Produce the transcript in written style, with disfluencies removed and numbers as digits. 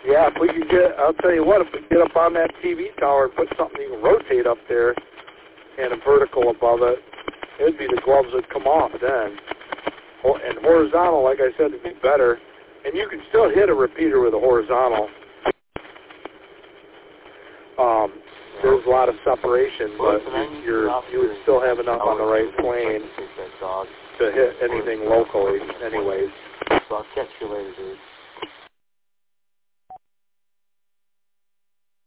Yeah, if we could get, I'll tell you what, if we get up on that TV tower and put something you can rotate up there and a vertical above it, it'd be the gloves that come off then. And horizontal, like I said, would be better. And you can still hit a repeater with a horizontal. There's a lot of separation, but you would still have enough on the right plane to hit anything locally anyways. So I'll catch you later, dude.